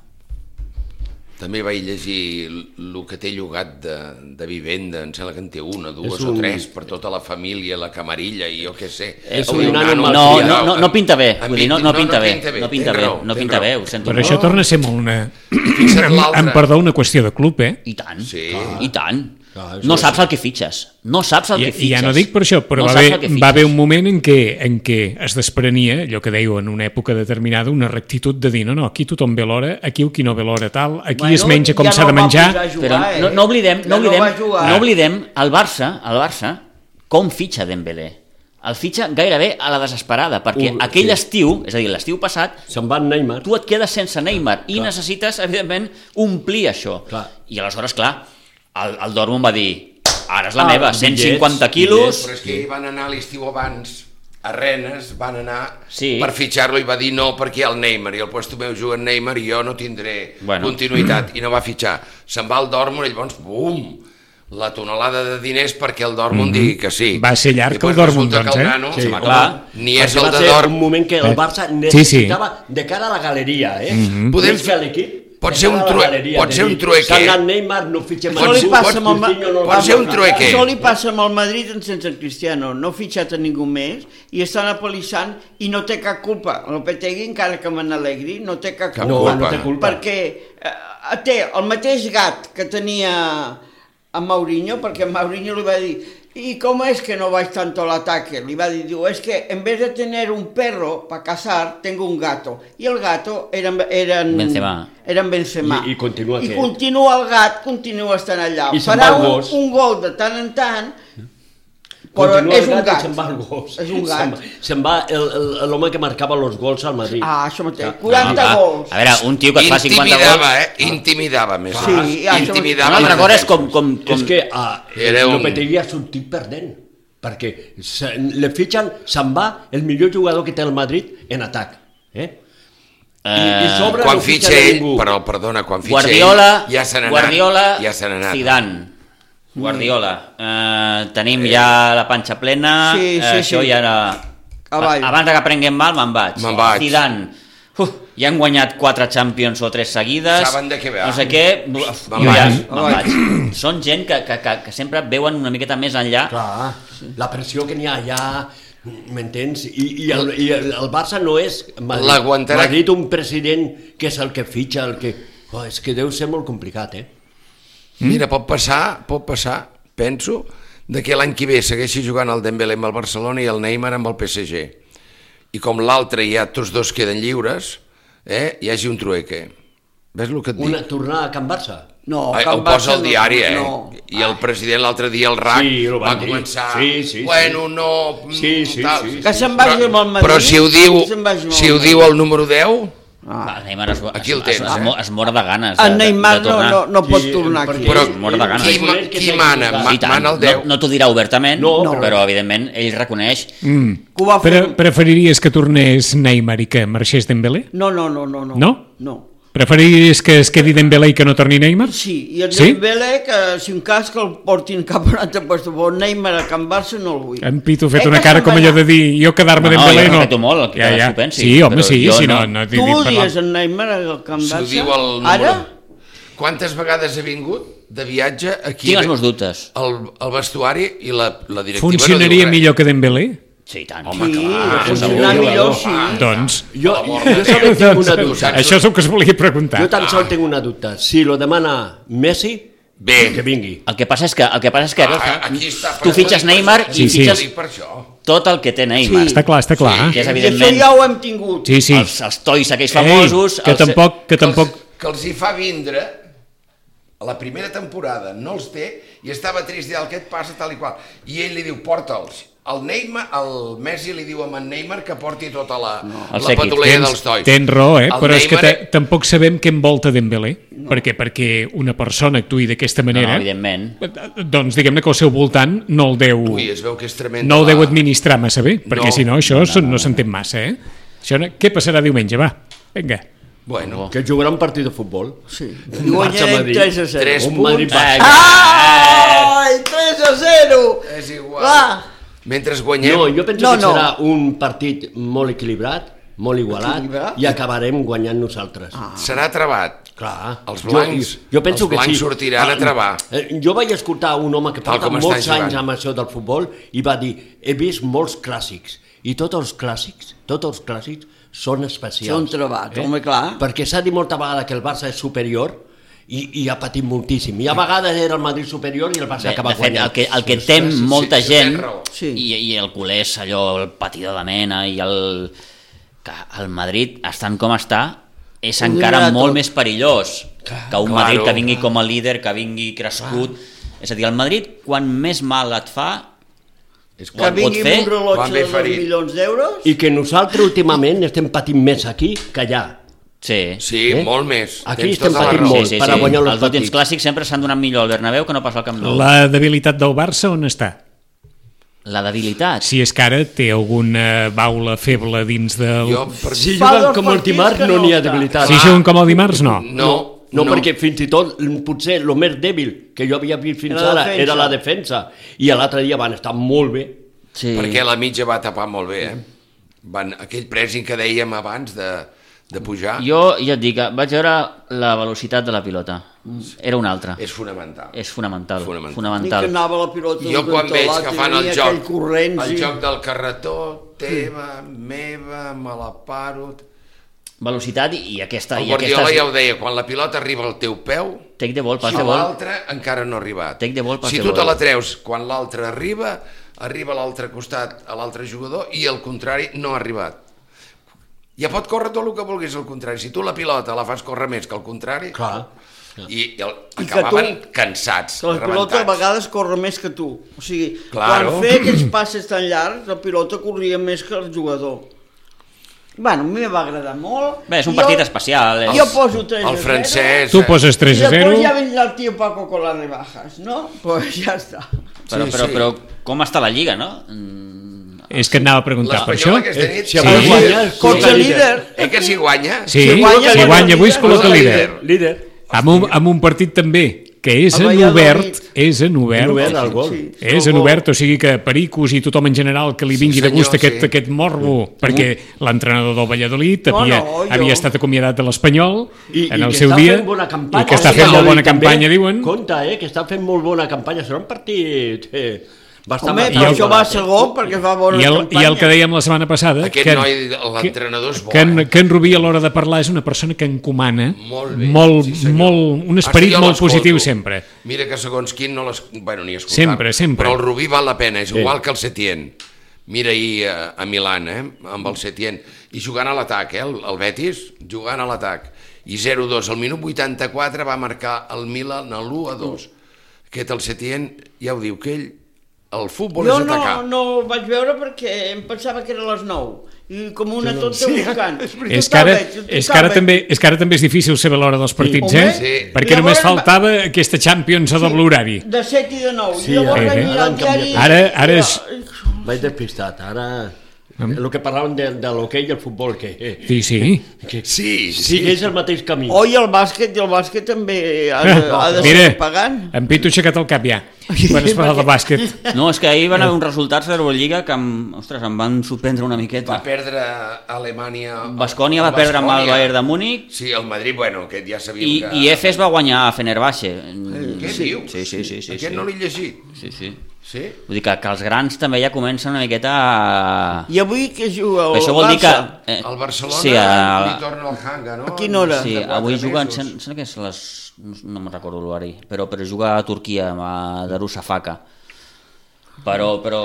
També vaig llegir el que té llogat de, de vivenda, em sembla que en té una, dues És o un- tres, per tota la família, la camarilla i jo què sé. És Vull un dir, nano nano No, mal no, no, no pinta bé, En vull dir, no, vint- no pinta bé, pinta bé, no pinta tens bé, raó, no tens pinta raó. bé, ho sento però molt. això torna a ser molt una... Fixa't Amb, l'altre. amb perdó, una qüestió de club, eh? I tant, Sí. i tant. Clar, No saps el que fitxes, no saps el I, que I fitxes. ja no dic per això, però No va, saps haver, el que va haver fitxes. un moment en què, en què es desprenia, allò que dèieu en una època determinada, una rectitud de dir, no, no, aquí tothom ve l'hora, aquí qui no ve l'hora tal, aquí Bueno, es menja com ja s'ha no de va menjar... posar a jugar, Però no, eh? no oblidem, Ja no oblidem, va jugar. no oblidem el Barça, el Barça, com fitxa Dembélé. El fitxa gairebé a la desesperada, perquè Uh, aquell sí. estiu, és a dir, l'estiu passat, Se'n va en Neymar. tu et quedes sense Neymar i necessites, evidentment, omplir això. Clar. I aleshores, clar, el, el Dortmund va dir, ara és la Ah, meva, cent cinquanta bitllets, quilos... Però és que van anar a l'estiu abans a Rennes, van anar Sí. per fitxar-lo i va dir no perquè hi ha el Neymar i al puesto meu juga en Neymar i jo no tindré Bueno. continuïtat i no va fitxar. Se'n va al Dortmund i llavors, bum, la tonelada de diners perquè el Dortmund digui que sí. Va ser llarg I després el Dortmund, resulta que doncs, el eh? nano, Sí, sí, home, clar. ni és Perquè el va de ser Dortmund. un moment que el Barça Sí, sí. necessitava de cara a la galeria, eh? Podem Podem fer- fer l'equip. pot de ser un cara a la true- galeria, pot de ser un dir, trueque. s'ha anat Neymar, no fitxem Això li Coutinho, passa amb el, Coutinho no el pot va ser un marcar. trueque. Això li passa amb el Madrid en sense Cristiano. No ha fitxat a ningú més i estan apalissant i no té cap culpa. El Lopetegui, encara que me n'alegri, no té cap Cap culpa. No, no té culpa. Perquè eh, té el mateix gat que tenia a Mourinho, perquè Mourinho li va dir ¿y cómo es que no vais tanto al ataque? Le iba a decir, es que en vez de tener un perro para cazar, tengo un gato. Y el gato era, era en Benzema. Era en Benzema. I- i continua I que- continua el gat, continua estant allà. I se'n Farà va el un, gos. un gol de tant en tant, però Continua és el un gat i gat. se'n va el gos. És un Se'n gat. va- Se'n va el- el- l'home que marcava els gols al Madrid. Ah, això mateix. Ah, quaranta Ah, gols. a veure, un tio que et fa cinquanta Intimidava, gols... eh? Intimidava més. Sí, això- Intimidava. Una altra les cosa és defenses. com... com, com... És que ah, Era el un- Lopetegui ha sortit perdent, perquè se, le fitxen, se'n va el millor jugador que té el Madrid en atac. Eh? I, i sobre Quan no fitxa fitxen a ell, ningú. però perdona, quan fitxa Guardiola, ell, ja se n'ha anat. Guardiola, ja se n'ha anat. Zidane. Guardiola. Eh, tenim ja la panxa plena, Sí, sí, eh, això sí. ja era... Avall. Abans de que prenguem mal, me'n vaig. Me'n vaig. Zidane. Uf, ja han guanyat quatre Champions o tres seguides. Saben de què va. No sé què. Uf, Me'n jo ja vaig. me'n vaig. Són gent que, que, que, que sempre veuen una miqueta més enllà. Clar, la pressió que n'hi ha allà, m'entens? I, i, el, i el, el Barça no és Madrid. L'aguantarà- Madrid un president que és el que fitxa, el que... Oh, és que deu ser molt complicat, eh? Mira, pot passar, pot passar, penso, de que l'any que ve segueixi jugant el Dembélé amb el Barcelona i el Neymar amb el P S G. I com l'altre ja tots dos queden lliures, eh, hi hagi un trueque. Ves el que et dic? Una tornada a Can Barça. No, Ai, Can ho posa Barça al diari, eh? No. I el president l'altre dia, el R A C, Sí, ho va van dir. començar... Sí, sí, sí. bueno, no... Sí, sí, tal. sí, sí. Que se'n vagi amb el Madrid. Però si ho diu, se'n vagi amb el si ho Madrid. diu el número deu... Ah. El Neymar es, Aquí el es, tens, es, es, eh? mo- es mor de ganes de, El Neymar de no, tornar. no, no pot Sí, tornar aquí. perquè- Però mort de ganes. qui, ma- Que qui s'ha mana? equivocat. Ma, I tant, mana el no, deu. no t'ho dirà obertament, No, no, però- però evidentment ell reconeix. Mm. Que ho va fer... Pre Preferiries que tornés Neymar i que marxés Dembélé? No, no, no, no. No? No? No. Preferiries que es quedi Dembélé i que no torni Neymar? Sí, i el Sí? Dembélé, que si un cas que el portin cap a un altre lloc, però Neymar a Can Barça no el vull. En Pitu ha fet Eh, una que cara se'n com va allò anar. de dir jo quedar-me No, no, Dembélé jo no. respeto molt el que cadascú pensi, Sí, home, però sí, jo sí, no. no, no t'he Tu dit odies parlar. en Neymar al Can Si ho Barça? diu el número... Ara? Quantes vegades ha vingut de viatge aquí? Tinc els meus dubtes. El, el vestuari i la, la directiva Funcionaria no diu res. millor que Dembélé? Sí, i tant. Home, Sí, clar, funcionar segur. millor, sí. Doncs... Jo, jo també tinc una dubte. Això és el que es volia preguntar. Jo tan sol tinc una dubte. Si lo demana Messi, Bé. que vingui. El que passa és que, el que, passa és que Ah, aquí està, tu per fitxes això, Neymar per Sí, i sí. fitxes dic per això. tot el que té Neymar. Sí. Està clar, està clar. Que és I això evidentment ja ho hem tingut. Sí, sí. els, els tois aquells famosos... Ei, que els- tampoc... Que Que els, tampoc... que els hi fa vindre a la primera temporada, no els té, i estava trist, el que et passa, tal i qual. I ell li diu, porta'ls. El Neymar, el Messi li diu a en Neymar que porti tota la, El la séquit. patulea dels tois. Tens raó, eh? El Però és que Neymar- te, tampoc sabem què envolta Dembélé. No. Per què? Perquè una persona actuï d'aquesta No, no, manera... evidentment. Doncs diguem-ne que al seu voltant no el deu... Ui, es veu que és tremenda. no el deu la- administrar massa bé, perquè No. si no això no, no, no s'entén massa, eh? Això no... Què passarà diumenge, va? Vinga. Bueno, Que jugarà un partit de futbol. Sí. I guanyarem tres a zero. Tres Un punts. Madrid-Barça. Ai, tres a zero! És igual. Va. Mentre guanyem... No, jo penso No, que no. serà un partit molt equilibrat, molt igualat, Equilibrat? i acabarem guanyant nosaltres. Ah. Serà travat. Clar. Els blancs- jo, jo penso els que blancs sí. sortiran a travar. Eh, Jo vaig escoltar un home que Tal porta com estan molts anys jugant. amb això del futbol i va dir, he vist molts clàssics i tots els clàssics, tots els clàssics són especials. Són travats, home, clar. Perquè s'ha dit molta vegada que el Barça és superior i, i ha patit moltíssim. I a vegades era el Madrid superior i el Barça Bé, acaba de fet, guanyant. el que, el que tem sí, molta sí, gent tens raó. Sí. i, i el culer és allò, el patidor de mena i el... que el Madrid, estant com està, és Ho encara donarà molt tot. més perillós que un claro. Madrid que vingui com a líder, que vingui crescut. És a dir, el Madrid, quan més mal et fa, És Que Quan pot vingui fer, amb un quan rellotge ve de dos ferit. milions d'euros. I que nosaltres últimament estem patint més aquí que allà. sí. Sí, Eh? molt més. Aquí Tens estem tota la patint raó. molt. per a guanyar els Els últims partits. clàssics sempre s'han donat millor al Bernabéu que no pas al Camp Nou. La debilitat del Barça on està? La debilitat. Si és que ara té alguna baula feble dins del... Jo, per... Si Fa juguen dos com el partits dimarts que no no n'hi ha està. debilitat. Si juguen com el dimarts, no. No, No, no, perquè fins i tot potser el més dèbil que jo havia vist fins Era la ara defensa. era la defensa i l'altre dia van estar molt bé. Sí. Perquè la mitja va tapar molt bé, eh? Van, aquell pressing que dèiem abans de, de pujar Jo ja et dic, vaig veure la velocitat de la pilota. Era una altra. és fonamental. És fonamental. Fonamental. Ni que fonamental. anava la pilota Jo d'un quan cantó a veig l'altre, que fan el venia joc, aquell corrent, el sí. joc del carretó, teva, meva, me la paro... Velocitat i, i aquesta... El i Guardiola aquestes... ja ho deia, quan la pilota arriba al teu peu, Take the ball, pass si the ball. l'altre encara no ha arribat. Take the ball, pass si the tu te ball. la treus quan l'altre arriba, arriba a l'altre costat a l'altre jugador i el contrari no ha arribat. Ja pot córrer tot el que vulguis al contrari. Si tu la pilota la fas córrer més que el contrari... Clar. I, i el, I que acabaven tu- cansats, Que la pilota a rebentats. vegades corre més que tu. O sigui, Claro. quan feia aquells passes tan llargs, la pilota corria més que el jugador. Bueno, a mi em va agradar molt. Bé, és un Jo- partit especial. És... Jo poso tres a El zero. francès... Tu poses tres a I zero. després ja vendrà el tio Paco con las rebajas, ¿no? Pues ja està. Però, Sí, però, sí. però com està la Lliga, no? Mm, És que anava a preguntar per això. L'Espanyol aquesta nit... Si Sí. avui guanya, Cotxe col·loca líder. Eh que si guanya? Sí, Si si guanya, guanya, guanya avui es líder. col·loca líder. líder. líder. Amb un, amb un partit també, que és El en Valladolid. obert, és en obert. En obert, el gol. Sí. És en obert, o sigui que Pericos i tothom en general que li Sí, vingui de gust senyor, aquest, sí. aquest morbo, perquè l'entrenador del Valladolid No, havia, no, jo- havia estat acomiadat de l'Espanyol I, en i el que seu està dia, fent bona campanya, i que està sí, fent molt bona també. campanya, diuen. Compte, eh, que està fent molt bona campanya. Serà un partit eh, bastant... Home, I però el- això va segon perquè fa bona I el, campanya. I el que dèiem la setmana passada, Aquest que, noi, l'entrenador és bo, que, en, eh? que en Rubí a l'hora de parlar és una persona que encomana Molt bé, molt, sí, senyor. molt, un Hasta esperit jo molt l'escolto. positiu sempre. Mira que segons quin no les... Bueno, ni escoltar. Sempre, sempre. Però el Rubí val la pena, és Sí. igual que el Setién. Mira ahir a, a Milán, eh, amb el Setién. I jugant a l'atac, eh, el, el Betis, jugant a l'atac. I zero dos. Al minut vuitanta-quatre va marcar el Milan a l'u a dos. Aquest el Setién ja ho diu, que ell, el futbol Jo és atacar. no, no vaig veure perquè em pensava que era a les nou. I com una tonta Sí, buscant. És que, ara, és, que ara també, és que ara també és difícil saber l'hora dels partits, Home, eh? sí. Perquè Llavors només va- faltava aquesta Champions a doble horari. De set i de nou. Sí, I llavors eh, vaig eh. mirar el diari... Ara- ara és- Vaig despistat, ara... El que parlàvem de, de l'hoquei i el futbol, que, Sí, sí. que Sí, sí. sigués el mateix camí. Oh, i el bàsquet, i el bàsquet també ha de, ha de Mira, ser pagant. en Pitu ha aixecat el cap ja, quan es parla de bàsquet. No, és que ahir van haver uns resultats de l'Eurolliga que em, ostres, em van sorprendre una miqueta. Va perdre Alemanya... Baskonia va perdre amb el Bayern de Múnich Sí, el Madrid, bueno, aquest ja sabíem i, que... i Efes va guanyar a Fenerbahçe. Què dius? Sí, sí, sí. sí, Aquest sí. no l'he llegit. Sí, sí. Sí? Vull dir que, que els grans també ja comencen una miqueta a... I avui que juga el Això vol dir que... Barça? Eh, El Barcelona sí, a, li torna al Hanga, no? A quina hora? sí, De avui quatre juguen, mesos. sembla que és les... no, no me'n recordo l'horari, però, però juga a Turquia, a Darussafaka. Però, però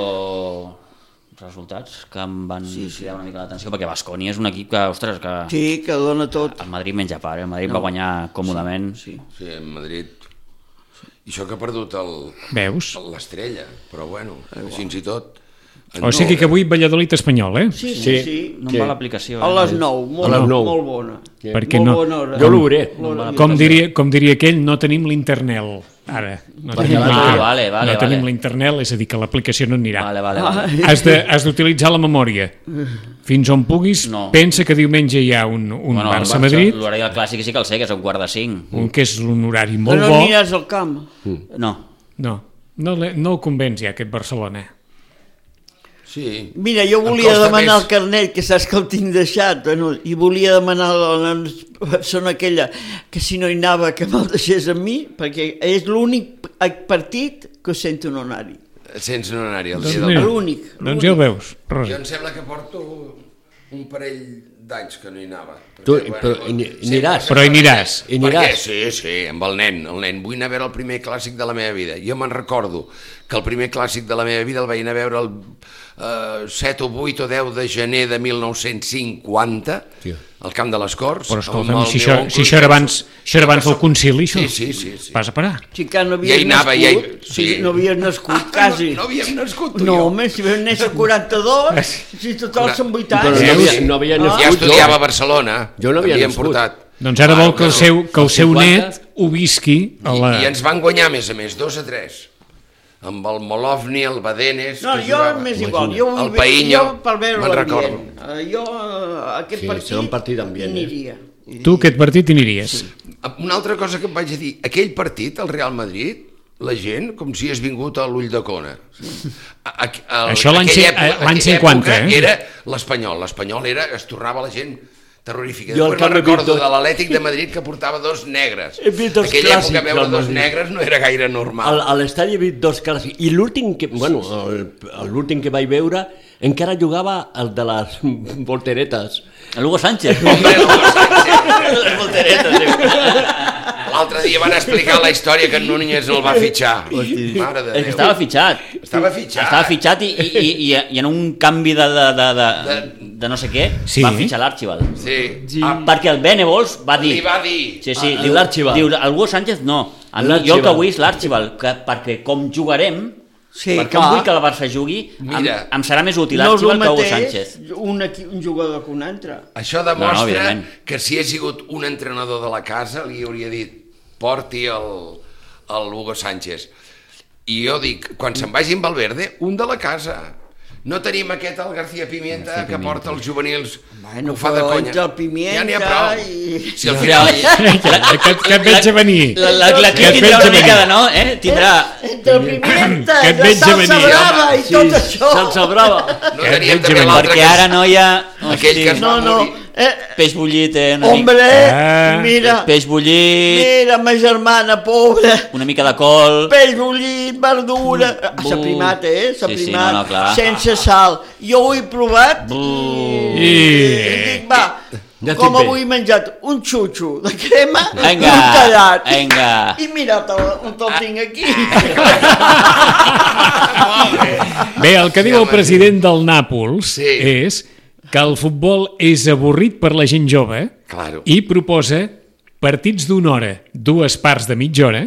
resultats que em van sí, sí. cridar una mica l'atenció, perquè Baskonia és un equip que, ostres, que Sí, que dona tot. el Madrid menja part, eh? El Madrid no. va guanyar còmodament. Sí. Sí, en Madrid. I això que ha perdut el- Veus? l'estrella, però bueno, fins i tot... O sigui que avui Valladolid espanyol, eh? Sí, sí, Sí. sí. No em va l'aplicació. A Eh? les nou, molt, A les nou. molt bona. Perquè molt no- bona hora. Jo l'ho veuré. L'hora- Com diria, com diria aquell, no tenim l'internel. Ara, no tenim, Ah, l'internel. vale, vale, no tenim vale. l'internel, és a dir, que l'aplicació no anirà. Vale, vale, vale. Has de- has d'utilitzar la memòria. Fins on puguis, No. pensa que diumenge hi ha un, un Bueno, el Barça-Madrid, L'horari del clàssic sí que el sé, que és un quart de cinc. un que és un horari Però molt no bo. aniràs al camp. No. No, no, le- no el convenç ja, aquest Barcelona. Sí. Mira, jo Em volia costa demanar més. el carnet, que saps que el tinc deixat, bueno, i volia demanar a la persona aquella que si no hi anava que me'l deixés a mi, perquè és l'únic partit que sento no anar-hi. Sense no anar-hi el Doncs dia mira, del... L'únic, doncs ja ho veus, Jo Rosa. em sembla que porto un parell d'anys que no hi anava. Tu, Perquè, però hi- hi sempre- aniràs? Però hi aniràs. I Per què? aniràs. Sí, sí, amb el nen, el nen. Vull anar a veure el primer clàssic de la meva vida. Jo me'n recordo que el primer clàssic de la meva vida el vaig anar a veure el eh, set o vuit o deu de gener de mil nou-cents cinquanta Tio. al Camp de les Corts. Però amb escolta'm, el si meu això, oncle si això era que- abans, això era abans del concili, això? Sí, sí, sí. sí. Vas a parar. Si encara no Ja havies hi anava, ja hi- nascut, sí. si no havies nascut, Ah, quasi. No, no havíem nascut, tu i No, jo. home, si vam néixer al quaranta-dos, si total són vuitanta. Però no havia, no havia Ah. nascut Ja estudiava a jo. Barcelona. Jo no havia Havíem nascut. portat. Doncs ara vol que el bueno. seu, que el seu cinquanta. net ho visqui a la... I, I ens van guanyar, a més a més, dos a tres. Amb el Molovni, el Badenes... No, que jo jugava. m'és igual, jo vull El Païnyo, jo per veure me'n l'ambient. Eh, Jo eh, aquest Sí, partit, serà un partit d'ambient, eh? aniria. Tu aquest partit hi aniries. Una altra cosa que em vaig a dir, aquell partit, el Real Madrid, la gent com si hagués vingut a l'Ull de Cona. A, a, a, Això l'any aquella cin- època- l'any aquella cinquanta, època eh? Era l'Espanyol, l'Espanyol era, es tornava la gent terrorífica. Jo al Després me'n camp he vist recordo dos- de l'Atlètic de Madrid que portava dos negres. He vist dos Aquella època clàssics veure del dos Madrid. negres no era gaire Al, normal. a l'estadi he vist dos clàssics. I l'últim que, bueno, el- l'últim que vaig veure encara jugava el de les volteretes. L'Hugo Sánchez. Hombre, no, Les volteretes, diu. l'altre dia van explicar la història que en Núñez el va fitxar. Mare de És que Déu. estava fitxat. Estava fitxat. Estava fitxat i, i, i, i en un canvi de, de, de, de, de no sé què, Sí. va fitxar l'Archibald. Sí. Sí. Ah, Perquè el Benevols va dir... li va dir... Sí, sí, Ah, diu, l'Archibald. diu, el Hugo Sánchez no. A mi, jo el que L'Archibald. vull és l'Archibald, que, perquè com jugarem, Sí, perquè clar. em vull que el Barça jugui, em, Mira. em serà més útil No és el l'Archibald que Hugo mateix Sánchez. un, equi- un jugador que un altre. Això No, no, demostra evidentment. que si hagués sigut un entrenador de la casa li hauria dit porti el, el Hugo Sánchez. I jo dic, quan se'n vagi en Valverde, un de la casa. No tenim aquest, el García Pimienta, que porta els juvenils, Bueno, que ho fa de però conya. entre el Pimienta ja n'hi ha prou. i- Si al final... Que, que et veig a venir. La- la- L'equip Que et tindrà veig una a mica de venir. no, eh? Tindrà... Entre el pimienta Que i et la veig a salsa venir. brava i tot això. Salsa brava. No Que teníem veig també venir. l'altre Perquè que... ara no hi ha... Aquell que es No, va no, morir. eh, Peix bullit, eh? Una hombre, Ah. mira, Peix bullit, mira, ma germana, pobra, una mica de col... peix bullit, verdura, s'ha primat, eh, s'ha Sí, sí, primat, no, no, clar. sense sal. Jo ho he provat i, I- i dic, va, Ja com estic bé. avui he menjat un xutxo de crema i Vinga, un tallat. vinga. I mira, on te'l tinc aquí. Bé, el que diu el president del Nàpols Sí. és que el futbol és avorrit per la gent jove Claro. i proposa partits d'una hora, dues parts de mitja hora,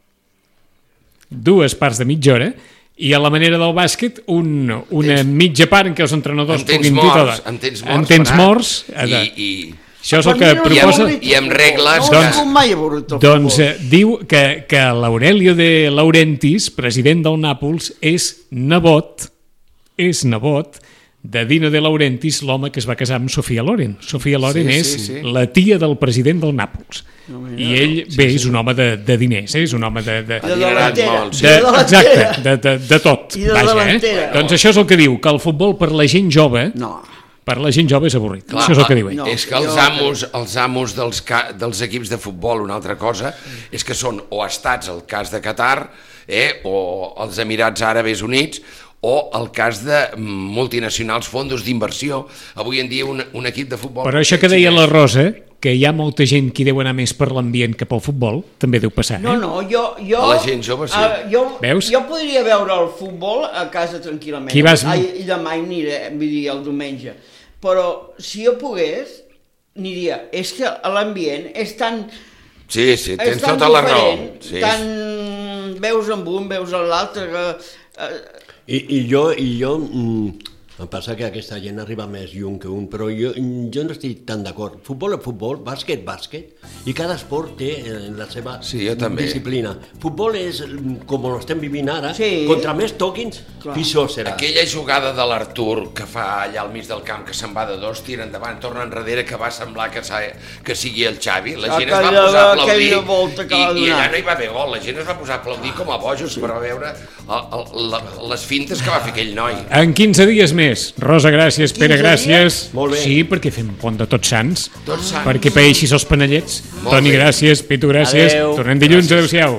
dues parts de mitja hora, i a la manera del bàsquet un, una Temps- mitja part en què els entrenadors En temps puguin dir morts, tot. en temps morts. En temps farà. morts. I, i, Això és el Per que mi no és proposa. avorrit el I amb futbol. regles No, que- no és mai avorrit el Doncs futbol. eh, diu que, que l'Aurelio de Laurentiis, president del Nàpols, és nebot, és nebot de Dino De Laurentiis, l'home que es va casar amb Sofia Loren. Sofia Loren Sí, és sí, sí. la tia del president del Nàpols. I ell, bé, és un home de, de diners, eh? És un home de... de, De Adinerat delantera. molt, sí. de, De delantera. exacte, de, de, de tot. I de Vaja, delantera. eh? Doncs això és el que diu, que el futbol per la gent jove, No. per la gent jove és avorrit. Clar, Això és el que diu ell. no. és que els jo- amos, els amos dels, ca, dels equips de futbol, una altra cosa, és que són o estats, el cas de Qatar, eh, o els Emirats Àrabs Units, o el cas de multinacionals fondos d'inversió. Avui en dia un, un equip de futbol... Però això que deia la Rosa, que hi ha molta gent que deu anar més per l'ambient que pel futbol, també deu passar, eh? No, no, jo... jo A la gent jove, sí. ah, jo, Veus? jo podria veure el futbol a casa tranquil·lament. Qui vas- Ai, I demà hi aniré, vull dir, el diumenge. Però si jo pogués, aniria. És que l'ambient és tan... Sí, sí, tens és tan tota la raó. diferent, Sí. tan... Veus amb un, veus amb l'altre, que... Eh, I, i jo, i jo mm, em passa que aquesta gent arriba més lluny que un, però jo, jo no estic tan d'acord. Futbol és futbol, bàsquet, bàsquet, i cada esport té eh, la seva Sí, jo també. disciplina. Futbol és, mm, com ho estem vivint ara, Sí. contra més toquins, Clar. pitjor serà. Aquella jugada de l'Artur que fa allà al mig del camp, que se'n va de dos, tira endavant, torna enrere, que va semblar que, sa- que sigui el Xavi. La gent es va Aquella- posar a aplaudir aquella volta que i, va i donar. allà no hi va haver gol. La gent es va posar a aplaudir com a bojos per veure el, el, la, les fintes que va fer aquell noi. En quinze dies més. Rosa, gràcies. Pere, quinze gràcies. Molt bé. Sí, perquè fem pont de Tots Sants. Tots Sants. Perquè paeixis els panellets. Molt Toni, bé. gràcies. Pitu, gràcies. Adeu. Tornem dilluns. Adéu-siau.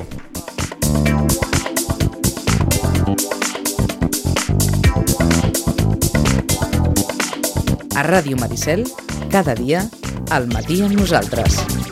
A Ràdio Maricel, cada dia, al matí amb nosaltres.